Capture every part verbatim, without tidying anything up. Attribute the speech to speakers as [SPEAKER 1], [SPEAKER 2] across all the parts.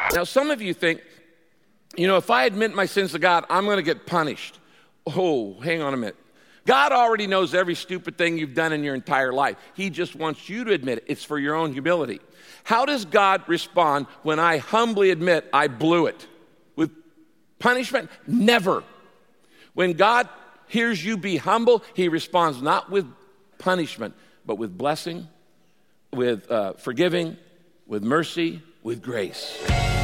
[SPEAKER 1] Now, some of you think, you know, if I admit my sins to God, I'm going to get punished. Oh, hang on a minute. God already knows every stupid thing you've done in your entire life. He just wants you to admit it. It's for your own humility. How does God respond when I humbly admit I blew it? With punishment? Never. When God hears you be humble, he responds not with punishment, but with blessing, with uh, forgiving, with mercy, with grace.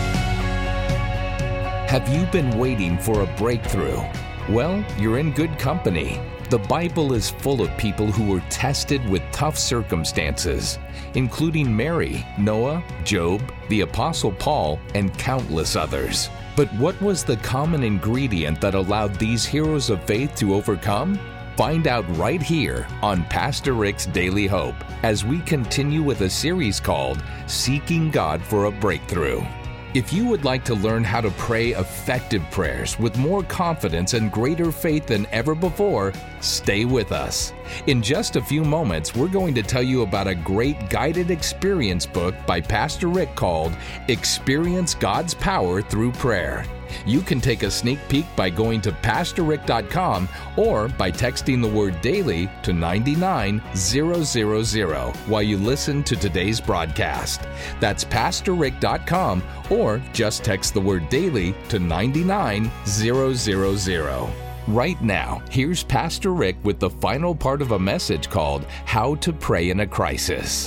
[SPEAKER 2] Have you been waiting for a breakthrough? Well, you're in good company. The Bible is full of people who were tested with tough circumstances, including Mary, Noah, Job, the Apostle Paul, and countless others. But what was the common ingredient that allowed these heroes of faith to overcome? Find out right here on Pastor Rick's Daily Hope as we continue with a series called Seeking God for a Breakthrough. If you would like to learn how to pray effective prayers with more confidence and greater faith than ever before, stay with us. In just a few moments, we're going to tell you about a great guided experience book by Pastor Rick called Experience God's Power Through Prayer. You can take a sneak peek by going to pastor rick dot com or by texting the word daily to nine nine zero zero zero while you listen to today's broadcast. That's pastor rick dot com or just text the word daily to nine nine zero zero zero. Right now, here's Pastor Rick with the final part of a message called How to Pray in a Crisis.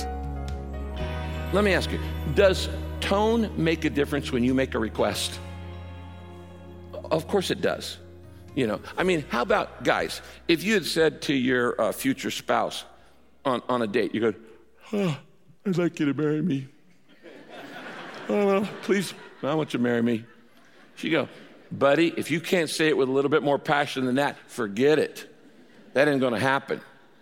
[SPEAKER 1] Let me ask you, does tone make a difference when you make a request? Of course it does. You know, I mean, how about, guys, if you had said to your uh, future spouse on, on a date, you go, oh, I'd like you to marry me. Oh, well, please, I want you to marry me. She go, buddy, if you can't say it with a little bit more passion than that, forget it. That ain't going to happen.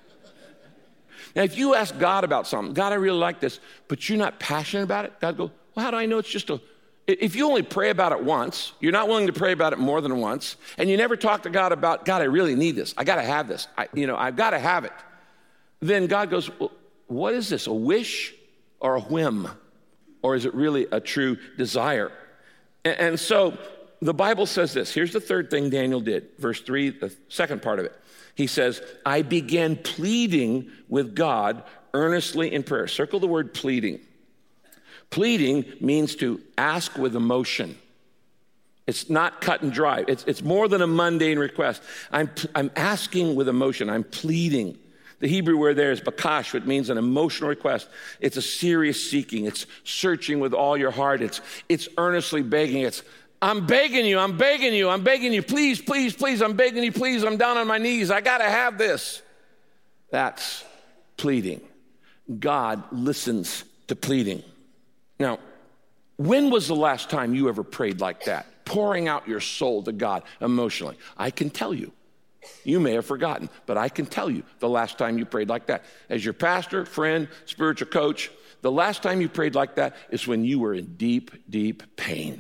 [SPEAKER 1] Now, if you ask God about something, God, I really like this, but you're not passionate about it, God go, well, how do I know it's just a... If you only pray about it once, you're not willing to pray about it more than once, and you never talk to God about, God, I really need this. I got to have this. I, you know, I've got to have it. Then God goes, well, what is this, a wish or a whim? Or is it really a true desire? And, and so the Bible says this. Here's the third thing Daniel did. Verse three, the second part of it. He says, I began pleading with God earnestly in prayer. Circle the word pleading. Pleading means to ask with emotion. It's not cut and dry. It's, it's more than a mundane request. I'm, I'm asking with emotion. I'm pleading. The Hebrew word there is bakash, which means an emotional request. It's a serious seeking. It's searching with all your heart. It's, it's earnestly begging. It's, I'm begging you, I'm begging you, I'm begging you. Please, please, please, I'm begging you, please. I'm down on my knees. I got to have this. That's pleading. God listens to pleading. Now, when was the last time you ever prayed like that? Pouring out your soul to God emotionally. I can tell you. You may have forgotten, but I can tell you the last time you prayed like that. As your pastor, friend, spiritual coach, the last time you prayed like that is when you were in deep, deep pain.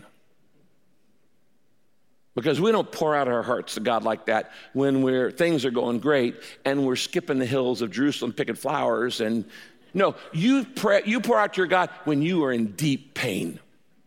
[SPEAKER 1] Because we don't pour out our hearts to God like that when we're, things are going great and we're skipping the hills of Jerusalem picking flowers and No, you pray, you pour out to your God when you are in deep pain.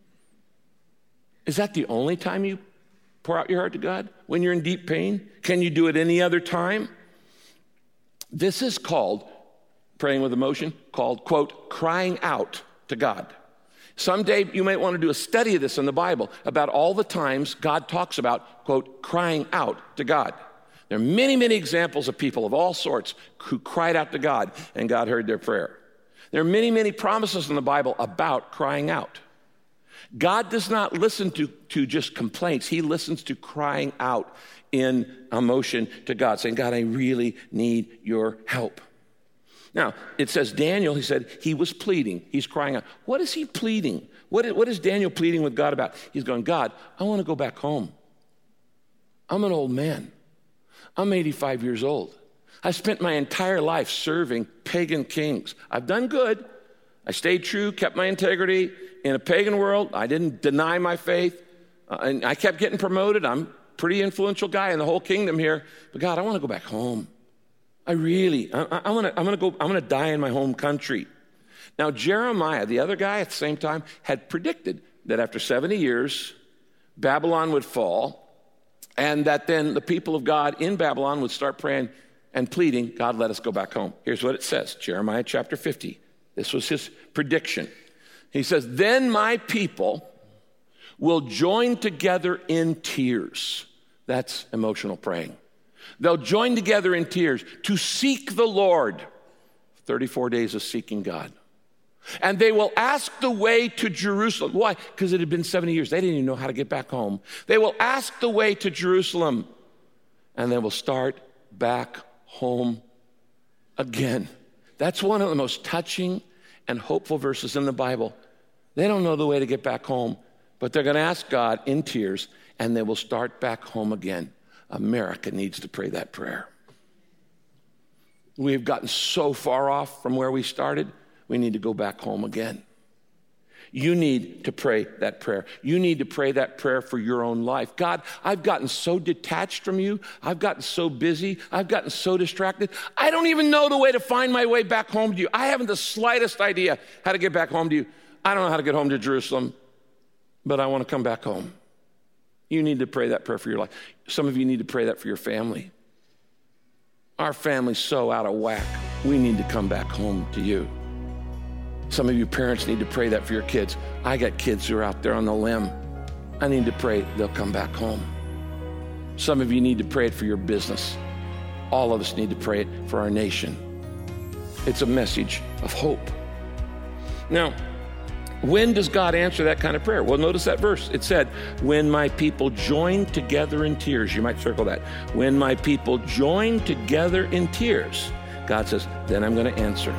[SPEAKER 1] Is that the only time you pour out your heart to God? When you're in deep pain? Can you do it any other time? This is called, praying with emotion, called, quote, crying out to God. Someday you might want to do a study of this in the Bible about all the times God talks about, quote, crying out to God. There are many, many examples of people of all sorts who cried out to God and God heard their prayer. There are many, many promises in the Bible about crying out. God does not listen to, to just complaints. He listens to crying out in emotion to God, saying, God, I really need your help. Now, it says Daniel, he said, he was pleading. He's crying out. What is he pleading? What is, what is Daniel pleading with God about? He's going, God, I want to go back home. I'm an old man. I'm eighty-five years old. I spent my entire life serving pagan kings. I've done good. I stayed true, kept my integrity. In a pagan world, I didn't deny my faith. Uh, and I kept getting promoted. I'm a pretty influential guy in the whole kingdom here. But God, I want to go back home. I really, I, I want to, I'm going to go, I'm going to die in my home country. Now, Jeremiah, the other guy at the same time, had predicted that after seventy years, Babylon would fall, and that then the people of God in Babylon would start praying and pleading, God, let us go back home. Here's what it says, Jeremiah chapter fifty. This was his prediction. He says, then my people will join together in tears. That's emotional praying. They'll join together in tears to seek the Lord. thirty-four days of seeking God. And they will ask the way to Jerusalem. Why? Because it had been seventy years. They didn't even know how to get back home. They will ask the way to Jerusalem. And they will start back home again. That's one of the most touching and hopeful verses in the Bible. They don't know the way to get back home, but they're going to ask God in tears, and they will start back home again. America needs to pray that prayer. We've gotten so far off from where we started, we need to go back home again. You need to pray that prayer. You need to pray that prayer for your own life. God, I've gotten so detached from you. I've gotten so busy. I've gotten so distracted. I don't even know the way to find my way back home to you. I haven't the slightest idea how to get back home to you. I don't know how to get home to Jerusalem, but I want to come back home. You need to pray that prayer for your life. Some of you need to pray that for your family. Our family's so out of whack. We need to come back home to you. Some of you parents need to pray that for your kids. I got kids who are out there on the limb. I need to pray they'll come back home. Some of you need to pray it for your business. All of us need to pray it for our nation. It's a message of hope. Now, when does God answer that kind of prayer? Well, notice that verse. It said, when my people join together in tears. You might circle that. When my people join together in tears, God says, then I'm going to answer.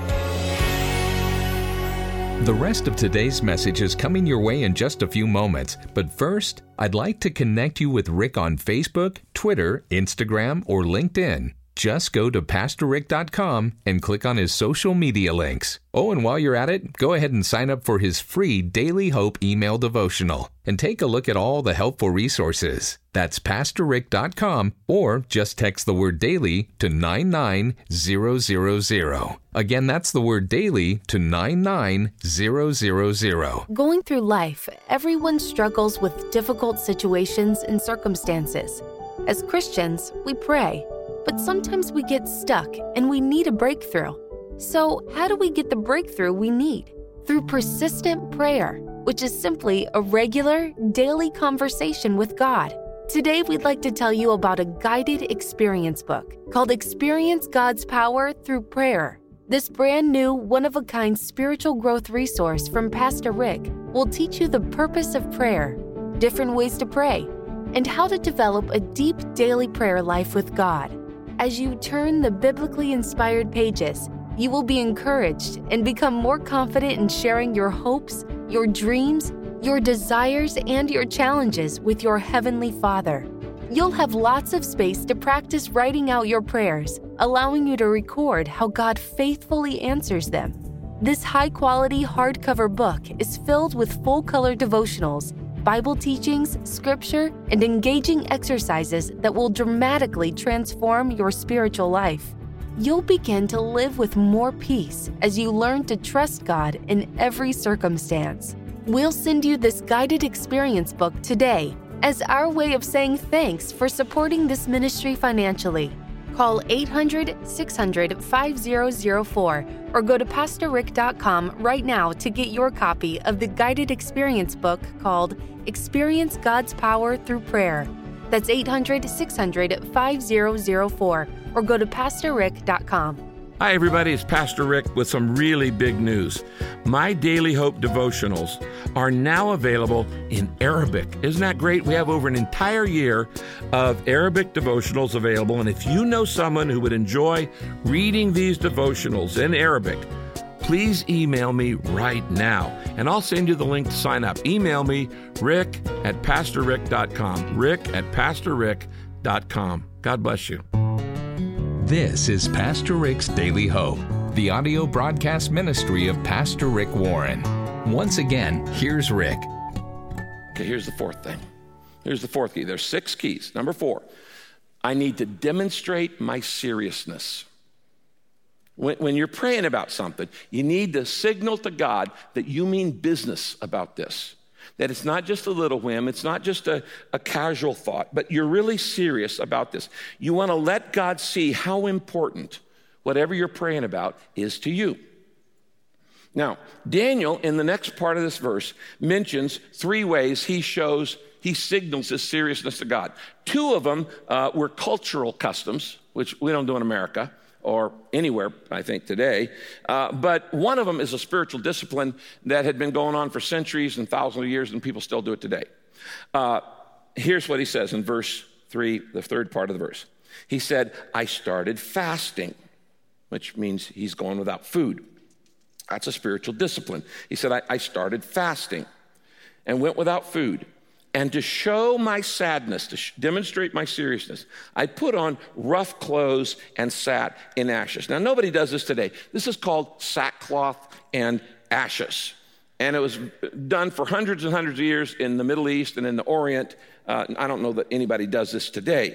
[SPEAKER 2] The rest of today's message is coming your way in just a few moments. But first, I'd like to connect you with Rick on Facebook, Twitter, Instagram, or LinkedIn. Just go to pastor rick dot com and click on his social media links. Oh, and while you're at it, go ahead and sign up for his free Daily Hope email devotional and take a look at all the helpful resources. That's pastor rick dot com, or just text the word daily to nine nine zero zero zero. Again, that's the word daily to nine nine zero zero zero.
[SPEAKER 3] Going through life, everyone struggles with difficult situations and circumstances. As Christians, we pray. But sometimes we get stuck and we need a breakthrough. So how do we get the breakthrough we need? Through persistent prayer, which is simply a regular, daily conversation with God. Today, we'd like to tell you about a guided experience book called Experience God's Power Through Prayer. This brand new, one-of-a-kind spiritual growth resource from Pastor Rick will teach you the purpose of prayer, different ways to pray, and how to develop a deep daily prayer life with God. As you turn the biblically inspired pages, you will be encouraged and become more confident in sharing your hopes, your dreams, your desires, and your challenges with your Heavenly Father. You'll have lots of space to practice writing out your prayers, allowing you to record how God faithfully answers them. This high-quality hardcover book is filled with full-color devotionals, Bible teachings, scripture, and engaging exercises that will dramatically transform your spiritual life. You'll begin to live with more peace as you learn to trust God in every circumstance. We'll send you this guided experience book today as our way of saying thanks for supporting this ministry financially. Call eight hundred, six hundred, five zero zero four or go to pastor rick dot com right now to get your copy of the guided experience book called Experience God's Power Through Prayer. That's eight hundred, six hundred, five zero zero four or go to pastor rick dot com.
[SPEAKER 1] Hi, everybody. It's Pastor Rick with some really big news. My Daily Hope devotionals are now available in Arabic. Isn't that great? We have over an entire year of Arabic devotionals available. And if you know someone who would enjoy reading these devotionals in Arabic, please email me right now, and I'll send you the link to sign up. Email me, rick at pastor rick dot com, rick at pastor rick dot com. God bless you.
[SPEAKER 2] This is Pastor Rick's Daily Hope, the audio broadcast ministry of Pastor Rick Warren. Once again, here's Rick.
[SPEAKER 1] Okay, here's the fourth thing. Here's the fourth key. There's six keys. Number four, I need to demonstrate my seriousness. When, when you're praying about something, you need to signal to God that you mean business about this. That it's not just a little whim, it's not just a, a casual thought, but you're really serious about this. You want to let God see how important whatever you're praying about is to you. Now, Daniel, in the next part of this verse, mentions three ways he shows, he signals his seriousness to God. Two of them uh, were cultural customs, which we don't do in America or anywhere, I think, today. Uh, but one of them is a spiritual discipline that had been going on for centuries and thousands of years, and people still do it today. Uh, here's what he says in verse three, the third part of the verse. He said, I started fasting, which means he's going without food. That's a spiritual discipline. He said, I, I started fasting and went without food. And to show my sadness, to sh- demonstrate my seriousness, I put on rough clothes and sat in ashes. Now, nobody does this today. This is called sackcloth and ashes. And it was done for hundreds and hundreds of years in the Middle East and in the Orient. Uh, I don't know that anybody does this today.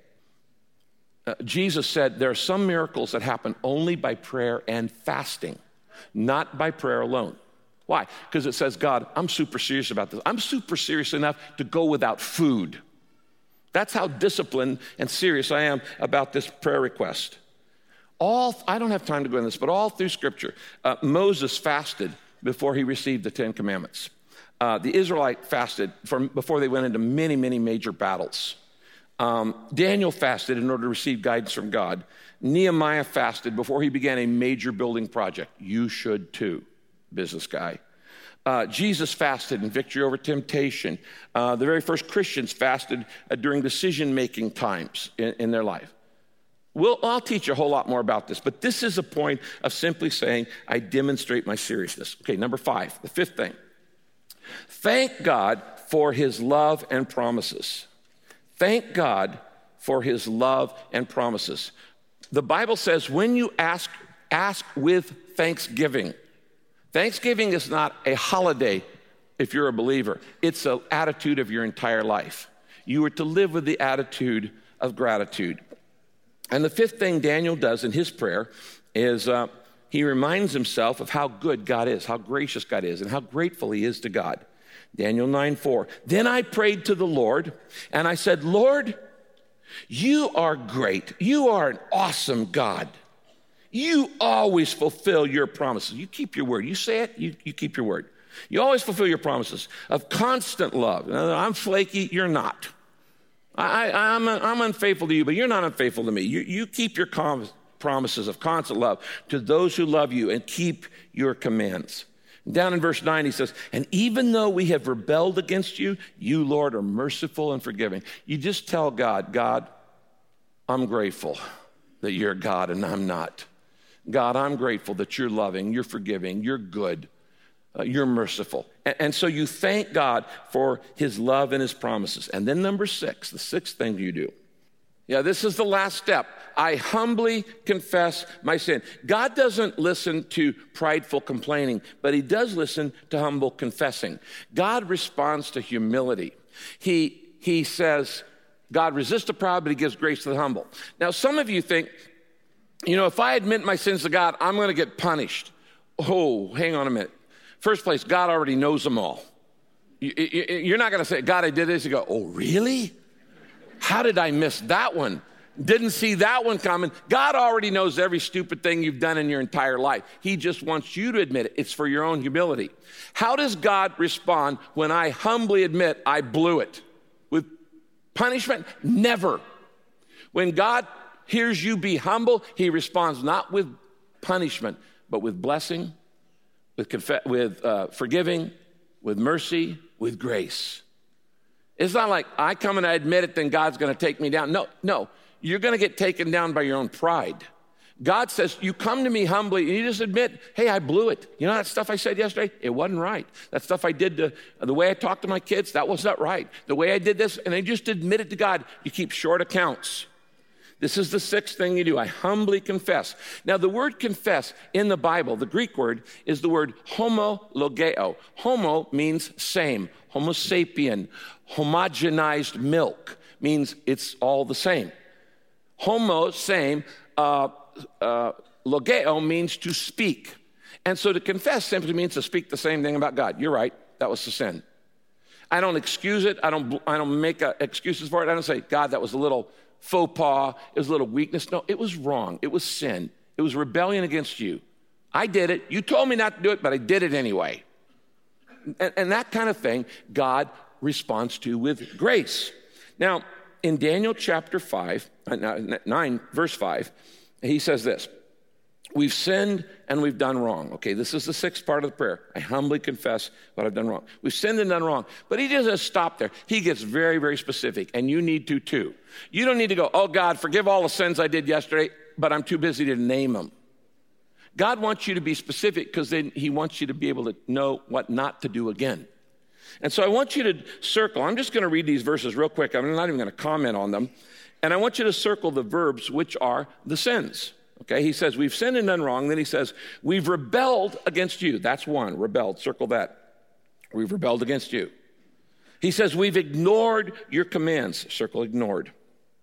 [SPEAKER 1] Uh, Jesus said there are some miracles that happen only by prayer and fasting, not by prayer alone. Why? Because it says, God, I'm super serious about this. I'm super serious enough to go without food. That's how disciplined and serious I am about this prayer request. All, I don't have time to go into this, but all through Scripture, uh, Moses fasted before he received the Ten Commandments. Uh, the Israelite fasted from before they went into many, many major battles. Um, Daniel fasted in order to receive guidance from God. Nehemiah fasted before he began a major building project. You should too, business guy. Uh, Jesus fasted in victory over temptation. Uh, the very first Christians fasted uh, during decision-making times in, in their life. We'll, I'll teach you a whole lot more about this, but this is a point of simply saying, I demonstrate my seriousness. Okay, number five, the fifth thing. Thank God for his love and promises. Thank God for his love and promises. The Bible says when you ask, ask with thanksgiving. Thanksgiving is not a holiday if you're a believer. It's an attitude of your entire life. You are to live with the attitude of gratitude. And the fifth thing Daniel does in his prayer is uh, he reminds himself of how good God is, how gracious God is, and how grateful he is to God. Daniel nine four. Then I prayed to the Lord, and I said, Lord, you are great. You are an awesome God. You always fulfill your promises. You keep your word. You say it, you, you keep your word. You always fulfill your promises of constant love. I'm flaky, you're not. I, I, I'm, I'm unfaithful to you, but you're not unfaithful to me. You, you keep your com- promises of constant love to those who love you and keep your commands. Down in verse nine, he says, and even though we have rebelled against you, you, Lord, are merciful and forgiving. You just tell God, God, I'm grateful that you're God and I'm not. God, I'm grateful that you're loving, you're forgiving, you're good, uh, you're merciful. And, and so you thank God for his love and his promises. And then number six, the sixth thing you do. Yeah, this is the last step. I humbly confess my sin. God doesn't listen to prideful complaining, but he does listen to humble confessing. God responds to humility. He, he says, God resists the proud, but he gives grace to the humble. Now, some of you think, you know, if I admit my sins to God, I'm going to get punished. Oh, hang on a minute. First place, God already knows them all. You're not going to say, God, I did this. You go, oh, really? How did I miss that one? Didn't see that one coming. God already knows every stupid thing you've done in your entire life. He just wants you to admit it. It's for your own humility. How does God respond when I humbly admit I blew it? With punishment? Never. When God hears you be humble, he responds not with punishment, but with blessing, with, conf- with uh, forgiving, with mercy, with grace. It's not like I come and I admit it, then God's going to take me down. No, no. You're going to get taken down by your own pride. God says, you come to me humbly, and you just admit, hey, I blew it. You know that stuff I said yesterday? It wasn't right. That stuff I did, to, the way I talked to my kids, that was not right. The way I did this, and I just admit it to God. You keep short accounts. This is the sixth thing you do. I humbly confess. Now, the word confess in the Bible, the Greek word, is the word homologeo. Homo means same. Homo sapien, homogenized milk, means it's all the same. Homo, same, uh, uh, logeo means to speak. And so to confess simply means to speak the same thing about God. You're right, that was the sin. I don't excuse it. I don't, I don't make uh, excuses for it. I don't say, God, that was a little faux pas. It was a little weakness. No, it was wrong. It was sin. It was rebellion against you. I did it. You told me not to do it, but I did it anyway. And, and that kind of thing, God responds to with grace. Now, in Daniel chapter five, nine, verse five, he says this, we've sinned and we've done wrong. Okay, this is the sixth part of the prayer. I humbly confess what I've done wrong. We've sinned and done wrong. But he doesn't stop there. He gets very, very specific, and you need to too. You don't need to go, oh, God, forgive all the sins I did yesterday, but I'm too busy to name them. God wants you to be specific because then he wants you to be able to know what not to do again. And so I want you to circle. I'm just going to read these verses real quick. I'm not even going to comment on them. And I want you to circle the verbs, which are the sins. Okay, he says, we've sinned and done wrong. Then he says, we've rebelled against you. That's one, rebelled. Circle that. We've rebelled against you. He says, we've ignored your commands. Circle ignored.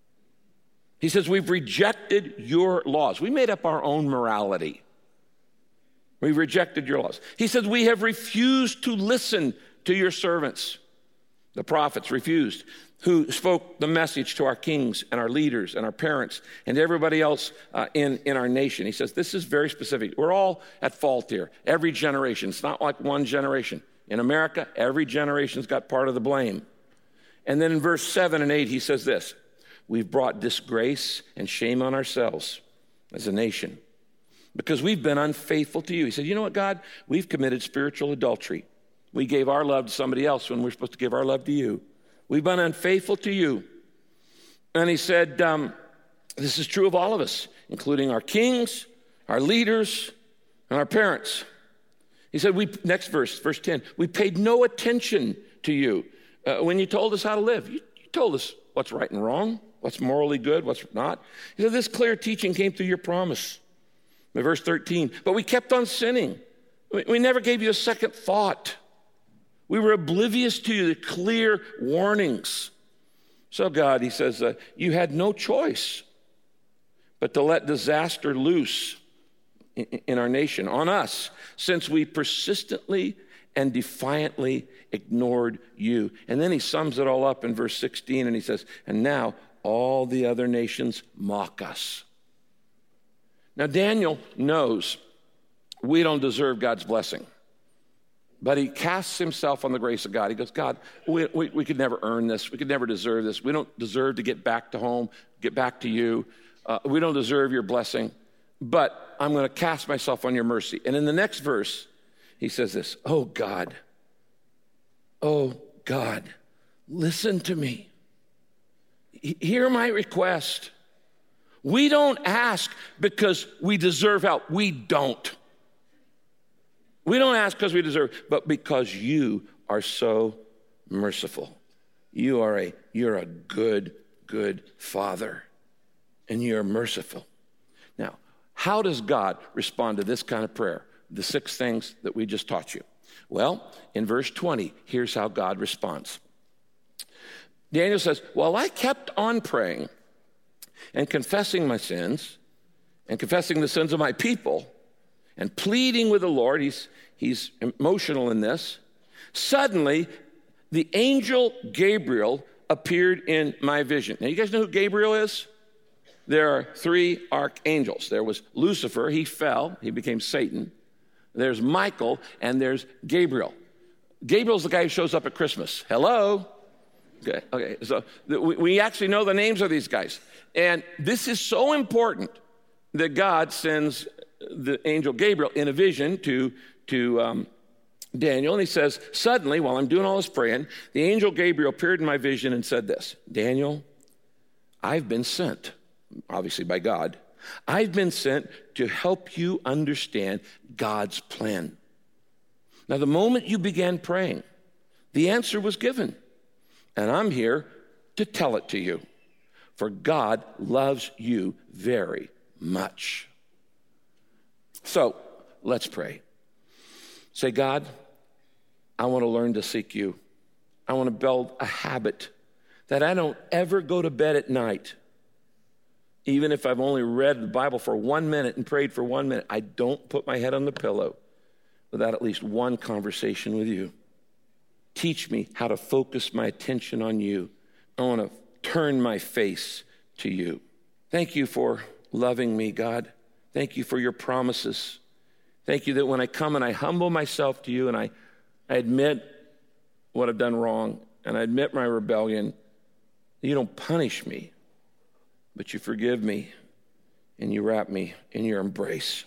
[SPEAKER 1] He says, we've rejected your laws. We made up our own morality. We've rejected your laws. He says, we have refused to listen to your servants. The prophets refused, who spoke the message to our kings and our leaders and our parents and everybody else uh, in, in our nation. He says, this is very specific. We're all at fault here. Every generation. It's not like one generation. In America, every generation's got part of the blame. And then in verse seven and eight, he says this, we've brought disgrace and shame on ourselves as a nation because we've been unfaithful to you. He said, you know what, God? We've committed spiritual adultery. We gave our love to somebody else when we're supposed to give our love to you. We've been unfaithful to you. And he said, um, this is true of all of us, including our kings, our leaders, and our parents. He said, we, next verse, verse ten, we paid no attention to you uh, when you told us how to live. You, you told us what's right and wrong, what's morally good, what's not. He said, this clear teaching came through your promise. In verse thirteen, but we kept on sinning. We, we never gave you a second thought. We were oblivious to the clear warnings. So God, he says, uh, you had no choice but to let disaster loose in, in our nation, on us, since we persistently and defiantly ignored you. And then he sums it all up in verse sixteen, and he says, and now all the other nations mock us. Now, Daniel knows we don't deserve God's blessing. But he casts himself on the grace of God. He goes, God, we, we, we could never earn this. We could never deserve this. We don't deserve to get back to home, get back to you. Uh, we don't deserve your blessing. But I'm going to cast myself on your mercy. And in the next verse, he says this, oh God, oh God, listen to me. Hear my request. We don't ask because we deserve help. We don't. We don't ask because we deserve, but because you are so merciful. You are a, you're a good, good Father, and you're merciful. Now, how does God respond to this kind of prayer? The six things that we just taught you. Well, in verse twenty, here's how God responds. Daniel says, well, I kept on praying and confessing my sins and confessing the sins of my people and pleading with the Lord. He's, he's emotional in this. Suddenly, the angel Gabriel appeared in my vision. Now, you guys know who Gabriel is? There are three archangels. There was Lucifer. He fell. He became Satan. There's Michael, and there's Gabriel. Gabriel's the guy who shows up at Christmas. Hello? Okay, okay. So we, we actually know the names of these guys. And this is so important that God sends the angel Gabriel in a vision to, to um, Daniel. And he says, suddenly, while I'm doing all this praying, the angel Gabriel appeared in my vision and said this, Daniel, I've been sent, obviously by God. I've been sent to help you understand God's plan. Now, the moment you began praying, the answer was given. And I'm here to tell it to you. For God loves you very much. So let's pray. Say, God, I want to learn to seek you. I want to build a habit that I don't ever go to bed at night. Even if I've only read the Bible for one minute and prayed for one minute, I don't put my head on the pillow without at least one conversation with you. Teach me how to focus my attention on you. I want to turn my face to you. Thank you for loving me, God. Thank you for your promises. Thank you that when I come and I humble myself to you and I, I admit what I've done wrong and I admit my rebellion, you don't punish me, but you forgive me and you wrap me in your embrace.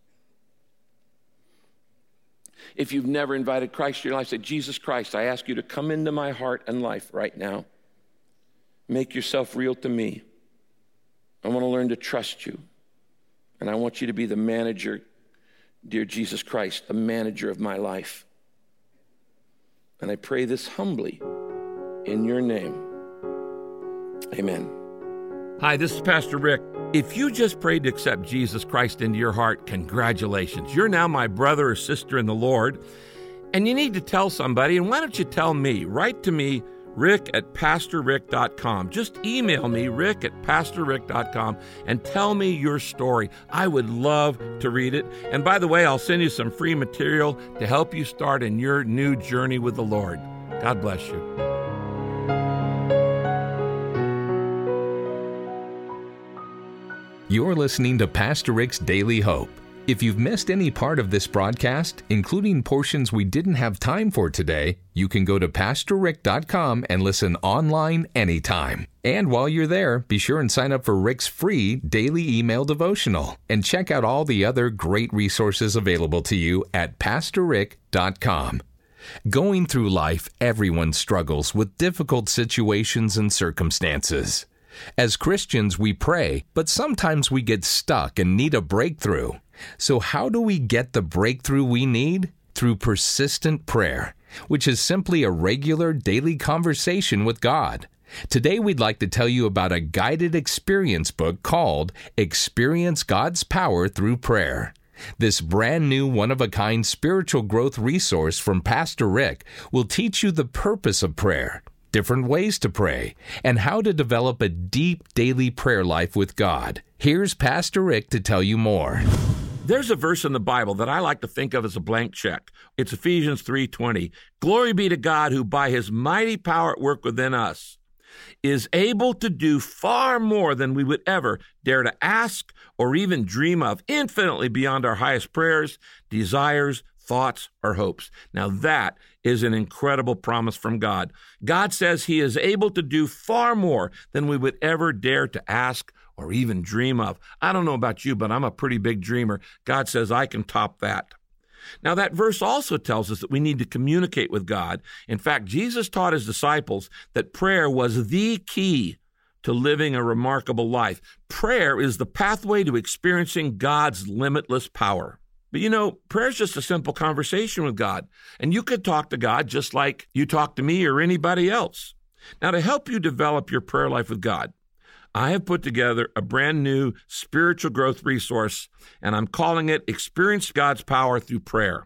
[SPEAKER 1] If you've never invited Christ to your life, say, Jesus Christ, I ask you to come into my heart and life right now. Make yourself real to me. I want to learn to trust you. And I want you to be the manager, dear Jesus Christ, the manager of my life. And I pray this humbly in your name. Amen. Hi, this is Pastor Rick. If you just prayed to accept Jesus Christ into your heart, congratulations. You're now my brother or sister in the Lord, and you need to tell somebody. And why don't you tell me? Write to me, rick at pastor rick dot com. Just email me, rick at pastor rick dot com, and tell me your story. I would love to read it. And by the way, I'll send you some free material to help you start in your new journey with the Lord. God bless you.
[SPEAKER 2] You're listening to Pastor Rick's Daily Hope. If you've missed any part of this broadcast, including portions we didn't have time for today, you can go to pastor rick dot com and listen online anytime. And while you're there, be sure and sign up for Rick's free daily email devotional and check out all the other great resources available to you at pastor rick dot com. Going through life, everyone struggles with difficult situations and circumstances. As Christians, we pray, but sometimes we get stuck and need a breakthrough. So how do we get the breakthrough we need? Through persistent prayer, which is simply a regular daily conversation with God. Today, we'd like to tell you about a guided experience book called Experience God's Power Through Prayer. This brand new one-of-a-kind spiritual growth resource from Pastor Rick will teach you the purpose of prayer, different ways to pray, and how to develop a deep daily prayer life with God. Here's Pastor Rick to tell you more.
[SPEAKER 1] There's a verse in the Bible that I like to think of as a blank check. It's Ephesians three twenty. Glory be to God who by his mighty power at work within us is able to do far more than we would ever dare to ask or even dream of, infinitely beyond our highest prayers, desires, thoughts, or hopes. Now that is an incredible promise from God. God says he is able to do far more than we would ever dare to ask or even dream of. I don't know about you, but I'm a pretty big dreamer. God says I can top that. Now that verse also tells us that we need to communicate with God. In fact, Jesus taught his disciples that prayer was the key to living a remarkable life. Prayer is the pathway to experiencing God's limitless power. But you know, prayer is just a simple conversation with God, and you could talk to God just like you talk to me or anybody else. Now, to help you develop your prayer life with God, I have put together a brand new spiritual growth resource, and I'm calling it Experience God's Power Through Prayer.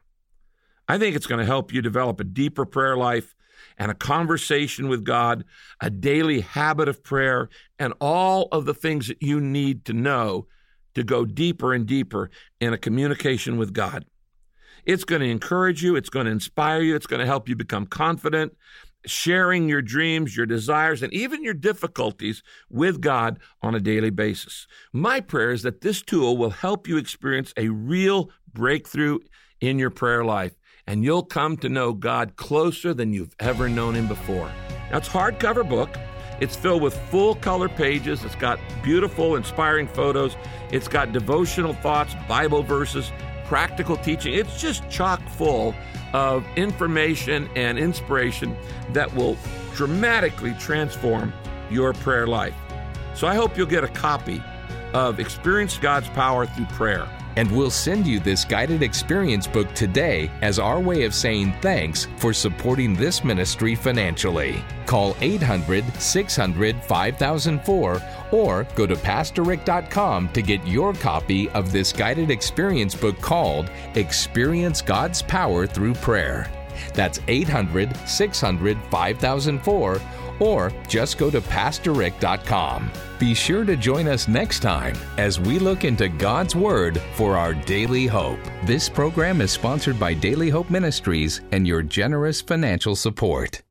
[SPEAKER 1] I think it's going to help you develop a deeper prayer life and a conversation with God, a daily habit of prayer, and all of the things that you need to know to go deeper and deeper in a communication with God. It's going to encourage you. It's going to inspire you. It's going to help you become confident, sharing your dreams, your desires, and even your difficulties with God on a daily basis. My prayer is that this tool will help you experience a real breakthrough in your prayer life, and you'll come to know God closer than you've ever known him before. Now, it's a hardcover book. It's filled with full-color pages. It's got beautiful, inspiring photos. It's got devotional thoughts, Bible verses, practical teaching. It's just chock full of information and inspiration that will dramatically transform your prayer life. So I hope you'll get a copy of Experience God's Power Through Prayer.
[SPEAKER 2] And we'll send you this guided experience book today as our way of saying thanks for supporting this ministry financially. Call eight hundred, six hundred, five thousand four or go to pastor rick dot com to get your copy of this guided experience book called Experience God's Power Through Prayer. That's eight hundred, six hundred, five thousand four or just go to pastor rick dot com. Be sure to join us next time as we look into God's Word for our daily hope. This program is sponsored by Daily Hope Ministries and your generous financial support.